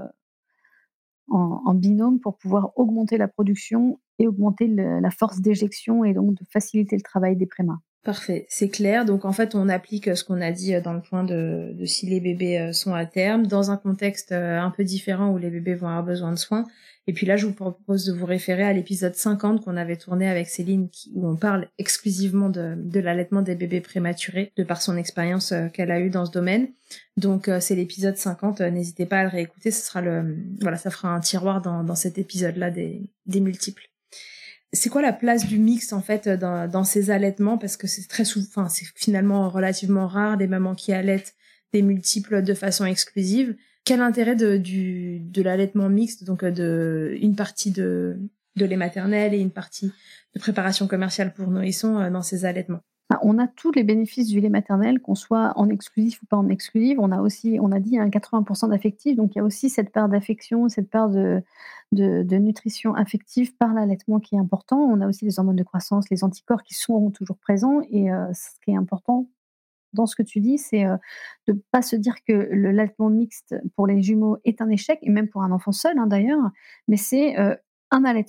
Speaker 3: en en binôme pour pouvoir augmenter la production et augmenter le la force d'éjection et donc de faciliter le travail des prémas.
Speaker 2: Parfait, c'est clair. Donc en fait, on applique, heu, ce qu'on a dit, heu, dans le point de de si les bébés, heu, sont à terme, dans un contexte, heu, un peu différent où les bébés vont avoir besoin de soins. Et puis là, je vous propose de vous référer à l'épisode cinquante qu'on avait tourné avec Céline, qui où on parle exclusivement de de l'allaitement des bébés prématurés, de par son expérience, heu, qu'elle a eue dans ce domaine. Donc heu, c'est l'épisode cinquante, heu, n'hésitez pas à le réécouter, ce sera le, mmh, voilà, ça fera un tiroir dans dans cet épisode-là des des multiples. C'est quoi la place du mixte en fait dans, dans ces allaitements? Parce que c'est très souvent, enfin c'est finalement relativement rare des mamans qui allaitent des multiples de façon exclusive. Quel intérêt de du de l'allaitement mixte, donc euh, de une partie de de lait maternel et une partie de préparation commerciale pour nourrissons euh, dans ces allaitements?
Speaker 3: Bah, on a tous les bénéfices du lait maternel, qu'on soit en exclusif ou pas en exclusif. On a aussi, on a dit, hein, quatre-vingts d'affectif, donc il y a aussi cette part d'affection, cette part de de de nutrition affective par l'allaitement qui est important. On a aussi les hormones de croissance, les anticorps qui seront toujours présents et heu, ce qui est important dans ce que tu dis, c'est, heu, de ne pas se dire que le l'allaitement mixte pour les jumeaux est un échec et même pour un enfant seul, hein, d'ailleurs, mais c'est, heu, un allaitement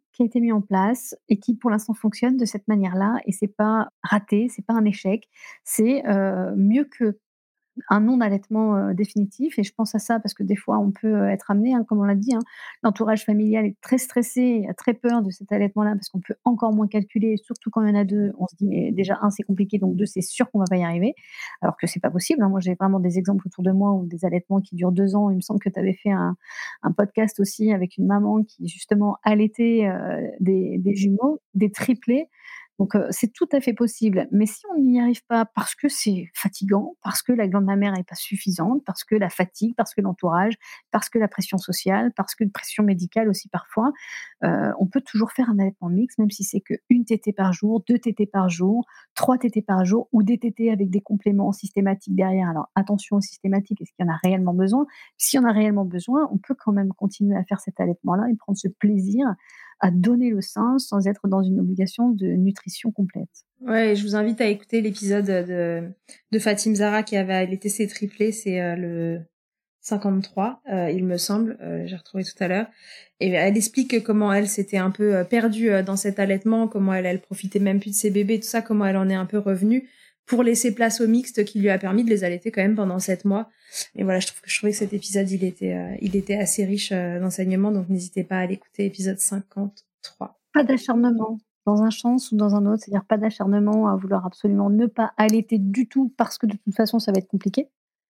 Speaker 3: qui a été mis en place et qui, pour l'instant, fonctionne de cette manière-là et c'est pas raté, c'est pas un échec. C'est, heu, mieux que un non-allaitement, heu, définitif et je pense à ça parce que des fois on peut, heu, être amené, hein, comme on l'a dit, hein, l'entourage familial est très stressé et a très peur de cet allaitement-là parce qu'on peut encore moins calculer, surtout quand il y en a deux. On se dit: «Mais déjà un c'est compliqué donc deux c'est sûr qu'on va pas y arriver», alors que c'est pas possible, hein. Moi j'ai vraiment des exemples autour de moi où des allaitements qui durent deux ans. Il me semble que tu avais fait un un podcast aussi avec une maman qui justement allaitait, heu, des des jumeaux, des triplés. Donc, heu, c'est tout à fait possible. Mais si on n'y arrive pas parce que c'est fatigant, parce que la glande mammaire est pas suffisante, parce que la fatigue, parce que l'entourage, parce que la pression sociale, parce qu'une pression médicale aussi parfois, heu, on peut toujours faire un allaitement mixte, même si c'est qu'une tétée par jour, deux tétées par jour, trois tétées par jour ou des tétées avec des compléments systématiques derrière. Alors attention aux systématiques, est-ce qu'il y en a réellement besoin? Si on a réellement besoin, on peut quand même continuer à faire cet allaitement-là et prendre ce plaisir à donner le sein sans être dans une obligation de nutrition complète.
Speaker 2: Ouais, et je vous invite à écouter l'épisode de, de Fatim Zahra qui avait allaité ses triplés, c'est euh, le cinquante-trois, euh, il me semble, euh, j'ai retrouvé tout à l'heure. Et elle explique comment elle s'était un peu euh, perdue euh, dans cet allaitement, comment elle, elle profitait même plus de ses bébés, tout ça, comment elle en est un peu revenue pour laisser place au mixte qui lui a permis de les allaiter quand même pendant sept mois. Et voilà, je trouve que je trouvais que cet épisode, il était, euh, il était assez riche euh, d'enseignements, donc n'hésitez pas à l'écouter, épisode cinquante-trois.
Speaker 3: Pas d'acharnement dans un sens ou dans un autre, c'est-à-dire pas d'acharnement à vouloir absolument ne pas allaiter du tout parce que de toute façon ça va être compliqué.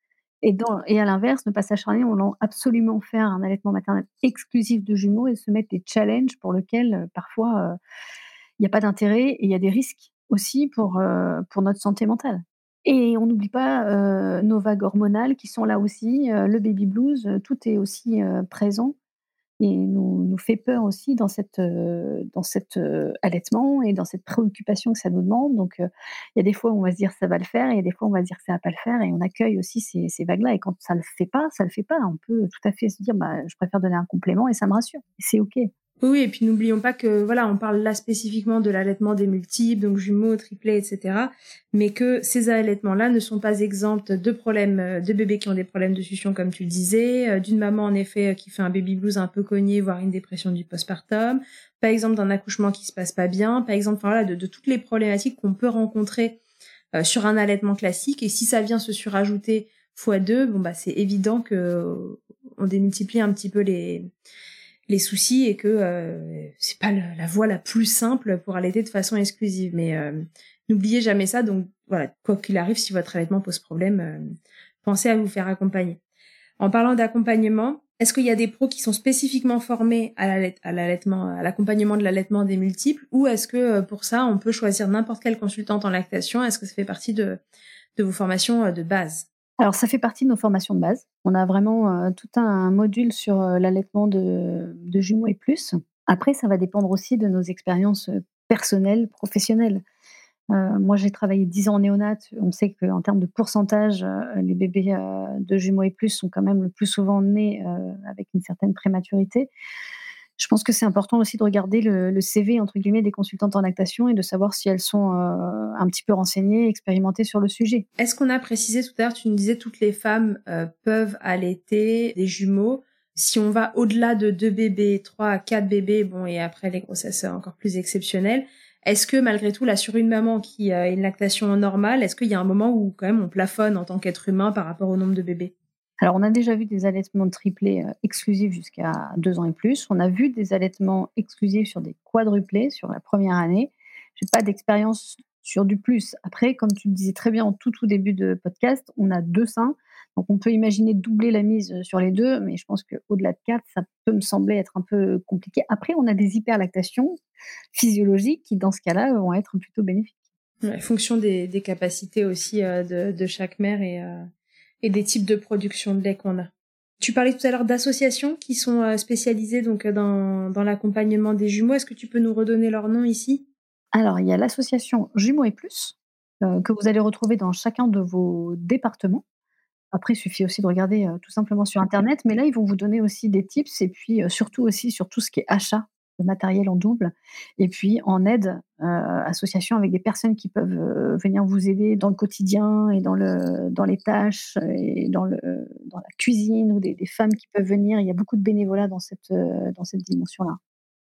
Speaker 3: Et dans et à l'inverse, ne pas s'acharner en voulant absolument faire un allaitement maternel exclusif de jumeaux et se mettre des challenges pour lesquels, heu, parfois, heu, il y a pas d'intérêt et il y a des risques aussi pour, heu, pour notre santé mentale. Et on n'oublie pas, heu, nos vagues hormonales qui sont là aussi, heu, le baby blues, heu, tout est aussi, heu, présent et nous nous fait peur aussi dans cette, heu, dans cet, heu, allaitement et dans cette préoccupation que ça nous demande. Donc, heu, il y a des fois où on va se dire: «Ça va le faire» et il y a des fois où on va se dire que ça va pas le faire et on accueille aussi ces ces vagues-là et quand ça le fait pas, ça le fait pas. On peut tout à fait se dire: «Bah, je préfère donner un complément et ça me rassure» et c'est OK.
Speaker 2: Oui, oui, et puis n'oublions pas que voilà, on parle là spécifiquement de l'allaitement des multiples, donc jumeaux, triplés, et cetera. Mais que ces allaitements-là ne sont pas exempts de problèmes, euh, de bébés qui ont des problèmes de succion, comme tu le disais, euh, d'une maman en effet euh, qui fait un baby blues un peu cogné, voire une dépression du postpartum, par exemple d'un accouchement qui se passe pas bien, par exemple, enfin voilà, de, de toutes les problématiques qu'on peut rencontrer euh, sur un allaitement classique. Et si ça vient se surajouter fois deux, bon bah c'est évident que euh, on démultiplie un petit peu les les soucis et que euh, c'est pas le, la voie la plus simple pour allaiter de façon exclusive. Mais euh, n'oubliez jamais ça. Donc voilà, quoi qu'il arrive, si votre allaitement pose problème, euh, pensez à vous faire accompagner. En parlant d'accompagnement, est-ce qu'il y a des pros qui sont spécifiquement formés à, l'allait- à l'allaitement, à l'accompagnement de l'allaitement des multiples, ou est-ce que euh, pour ça, on peut choisir n'importe quelle consultante en lactation? Est-ce que ça fait partie de, de vos formations euh, de base?
Speaker 3: Alors ça fait partie de nos formations de base. On a vraiment, heu, tout un module sur, heu, l'allaitement de de jumeaux et plus. Après ça va dépendre aussi de nos expériences, heu, personnelles, professionnelles. Heu, moi, j'ai travaillé dix ans en néonat. On sait qu'en termes de pourcentage, heu, les bébés, heu, de jumeaux et plus sont quand même le plus souvent nés, heu, avec une certaine prématurité. Je pense que c'est important aussi de regarder le le C V entre guillemets des consultantes en lactation et de savoir si elles sont, heu, un petit peu renseignées, expérimentées sur le sujet.
Speaker 2: Est-ce qu'on a précisé tout à l'heure, tu nous disais toutes les femmes euh, peuvent allaiter des jumeaux. Si on va au-delà de deux bébés, trois à quatre bébés, bon, et après les grossesses encore plus exceptionnelles, est-ce que malgré tout, là, sur une maman qui a une lactation normale, est-ce qu'il y a un moment où quand même on plafonne en tant qu'être humain par rapport au nombre de bébés?
Speaker 3: Alors, on a déjà vu des allaitements triplés, heu, exclusifs jusqu'à deux ans et plus. On a vu des allaitements exclusifs sur des quadruplés sur la première année. J'ai pas d'expérience sur du plus. Après, comme tu le disais très bien en tout, tout début de podcast, on a deux seins, donc on peut imaginer doubler la mise, heu, sur les deux, mais je pense qu'au-delà de quatre, ça peut me sembler être un peu compliqué. Après, on a des hyperlactations physiologiques qui, dans ce cas-là, vont être plutôt bénéfiques.
Speaker 2: Ouais, fonction des, des capacités aussi euh, de, de chaque mère et, euh, et des types de production de lait qu'on a. Tu parlais tout à l'heure d'associations qui sont euh, spécialisées donc euh, dans, dans l'accompagnement des jumeaux. Est-ce que tu peux nous redonner leur nom ici?
Speaker 3: Alors, il y a l'association Jumeaux et plus, heu, que vous allez retrouver dans chacun de vos départements. Après, il suffit aussi de regarder, heu, tout simplement sur internet, mais là, ils vont vous donner aussi des tips et puis, heu, surtout aussi sur tout ce qui est achat de matériel en double et puis en aide, heu, association avec des personnes qui peuvent, heu, venir vous aider dans le quotidien et dans le dans les tâches et dans le dans la cuisine ou des des femmes qui peuvent venir. Il y a beaucoup de bénévolat dans cette, heu, dans cette dimension-là.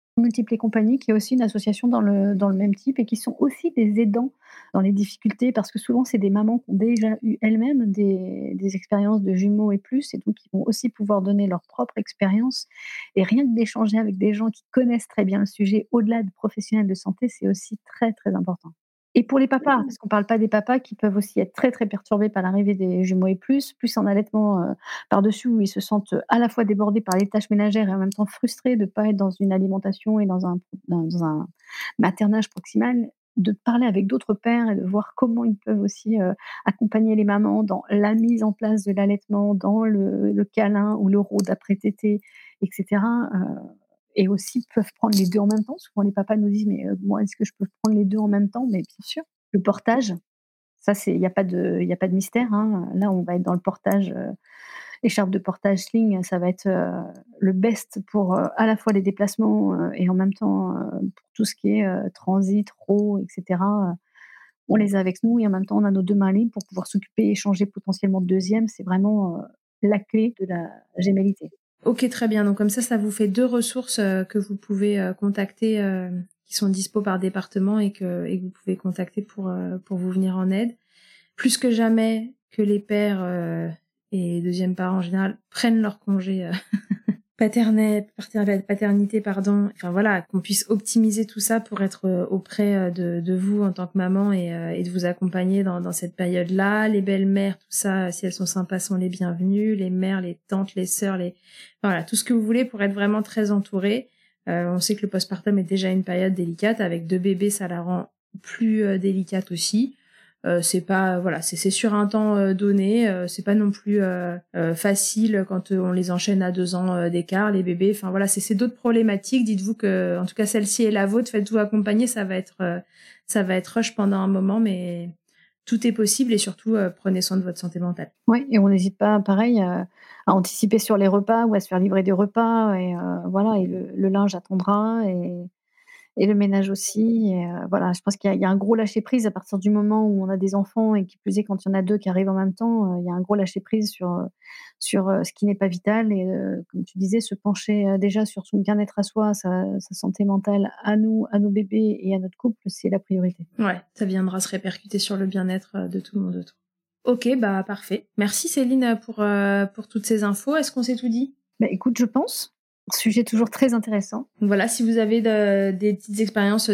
Speaker 3: Multiples et compagnie, qui est aussi une association dans le dans le même type et qui sont aussi des aidants dans les difficultés parce que souvent c'est des mamans qui ont déjà eu elles-mêmes des des expériences de jumeaux et plus et donc qui vont aussi pouvoir donner leur propre expérience et rien que d'échanger avec des gens qui connaissent très bien le sujet au-delà de professionnels de santé, c'est aussi très, très important. Et pour les papas, parce qu'on parle pas des papas qui peuvent aussi être très, très perturbés par l'arrivée des jumeaux et plus, plus en allaitement, heu, par-dessus où ils se sentent, à la fois débordés par les tâches ménagères et en même temps frustrés de pas être dans une alimentation et dans un dans un maternage proximal, de parler avec d'autres pères et de voir comment ils peuvent aussi, heu, accompagner les mamans dans la mise en place de l'allaitement, dans le le câlin ou le rot d'après-tétée et cetera, heu et aussi peuvent prendre les deux en même temps. Souvent les papas nous disent: «Mais, heu, moi, est-ce que je peux prendre les deux en même temps?» Mais bien sûr. Le portage, ça c'est il y a pas de il y a pas de mystère, hein. Là, on va être dans le portage, heu, écharpe de portage sling, ça va être, heu, le best pour, heu, à la fois les déplacements, heu et en même temps, heu, pour tout ce qui est, heu, transit, rot et cetera, heu, on les a avec nous et en même temps, on a nos deux mains libres pour pouvoir s'occuper et changer potentiellement de deuxième. C'est vraiment, heu, la clé de la gémellité.
Speaker 2: OK, très bien. Donc comme ça, ça vous fait deux ressources, heu, que vous pouvez, heu, contacter, heu, qui sont dispo par département et que et que vous pouvez contacter pour, heu, pour vous venir en aide. Plus que jamais que les pères, heu, et deuxièmes parents en général prennent leur congé, heu, paternel pater paternité pardon. Enfin voilà, qu'on puisse optimiser tout ça pour être, heu, auprès, heu, de de vous en tant que maman et heu et de vous accompagner dans dans cette période-là. Les belles-mères, tout ça, si elles sont sympas, sont les bienvenues. Les mères, les tantes, les sœurs, les enfin voilà, tout ce que vous voulez pour être vraiment très entourée. Heu, on sait que le postpartum est déjà une période délicate. Avec deux bébés, ça la rend plus, heu, délicate aussi. Euh, c'est pas voilà, c'est c'est sur un temps euh, donné, euh, c'est pas non plus euh, euh, facile quand euh, on les enchaîne à deux ans euh, d'écart, les bébés. Enfin voilà, c'est c'est d'autres problématiques. Dites-vous que en tout cas celle-ci est la vôtre. Faites-vous accompagner, ça va être euh, ça va être rush pendant un moment, mais tout est possible et surtout euh, prenez soin de votre santé mentale.
Speaker 3: Oui, et on n'hésite pas, pareil, heu, à anticiper sur les repas ou à se faire livrer des repas et heu, voilà et le le linge attendra et et le ménage aussi et heu, voilà, je pense qu'il y a il y a un gros lâcher prise à partir du moment où on a des enfants et qui plus est quand il y en a deux qui arrivent en même temps, heu, il y a un gros lâcher prise sur, heu, sur, heu, ce qui n'est pas vital et heu, comme tu disais, se pencher, heu, déjà sur son bien-être à soi, sa sa santé mentale à nous, à nos bébés et à notre couple, c'est la priorité.
Speaker 2: Ouais, ça viendra se répercuter sur le bien-être euh, de tout le monde autour. Ok, bah parfait. Merci Céline pour euh, pour toutes ces infos. Est-ce qu'on s'est tout dit?
Speaker 3: Bah, écoute, je pense. Sujet toujours très intéressant.
Speaker 2: Donc voilà, si vous avez de, des petites expériences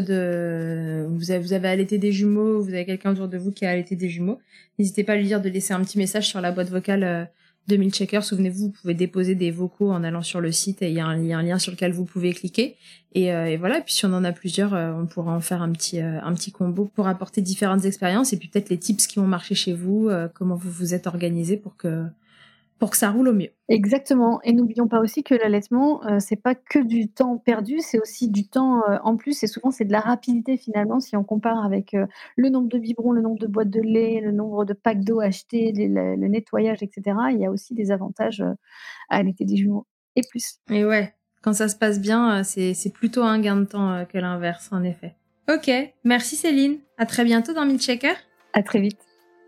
Speaker 2: de, vous avez, vous avez allaité des jumeaux, vous avez quelqu'un autour de vous qui a allaité des jumeaux, n'hésitez pas à lui dire de laisser un petit message sur la boîte vocale euh, de Milkshaker. Souvenez-vous, vous pouvez déposer des vocaux en allant sur le site et il y a un, il y a un lien sur lequel vous pouvez cliquer. Et, euh, et voilà, et puis si on en a plusieurs, euh, on pourra en faire un petit, euh, un petit combo pour apporter différentes expériences et puis peut-être les tips qui ont marché chez vous, euh, comment vous vous êtes organisé pour que pour que ça roule au mieux.
Speaker 3: Exactement et n'oublions pas aussi que l'allaitement, heu, c'est pas que du temps perdu, c'est aussi du temps, heu, en plus et souvent c'est de la rapidité finalement si on compare avec, heu, le nombre de biberons, le nombre de boîtes de lait, le nombre de packs d'eau achetés, les le le nettoyage et cetera. Il y a aussi des avantages, heu, à allaiter des jumeaux et plus.
Speaker 2: Et ouais, quand ça se passe bien, euh, c'est c'est plutôt un gain de temps euh, que l'inverse, en effet. Ok, merci Céline. À très bientôt dans Milkshaker.
Speaker 3: À très vite.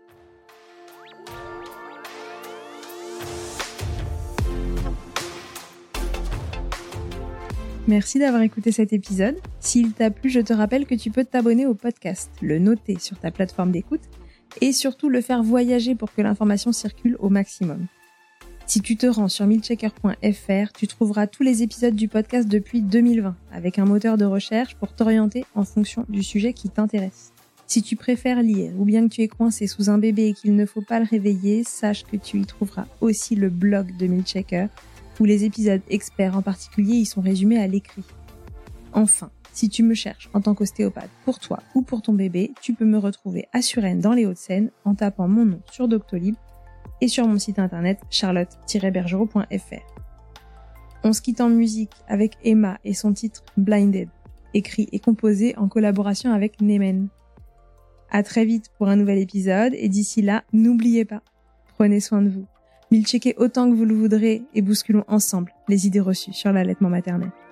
Speaker 2: Merci d'avoir écouté cet épisode. S'il t'a plu, je te rappelle que tu peux t'abonner au podcast, le noter sur ta plateforme d'écoute et surtout le faire voyager pour que l'information circule au maximum. Si tu te rends sur milkshaker point f r, tu trouveras tous les épisodes du podcast depuis deux mille vingt avec un moteur de recherche pour t'orienter en fonction du sujet qui t'intéresse. Si tu préfères lire ou bien que tu es coincé sous un bébé et qu'il ne faut pas le réveiller, sache que tu y trouveras aussi le blog de Milkshaker où les épisodes experts en particulier y sont résumés à l'écrit. Enfin, si tu me cherches en tant qu'ostéopathe pour toi ou pour ton bébé, tu peux me retrouver à Suresnes dans les Hauts-de-Seine en tapant mon nom sur Doctolib et sur mon site internet charlotte tiret bergerot point f r. On se quitte en musique avec Emma et son titre Blinded, écrit et composé en collaboration avec Nemen. À très vite pour un nouvel épisode et d'ici là, n'oubliez pas, prenez soin de vous. Milkshaker autant que vous le voudrez et bousculons ensemble les idées reçues sur l'allaitement maternel.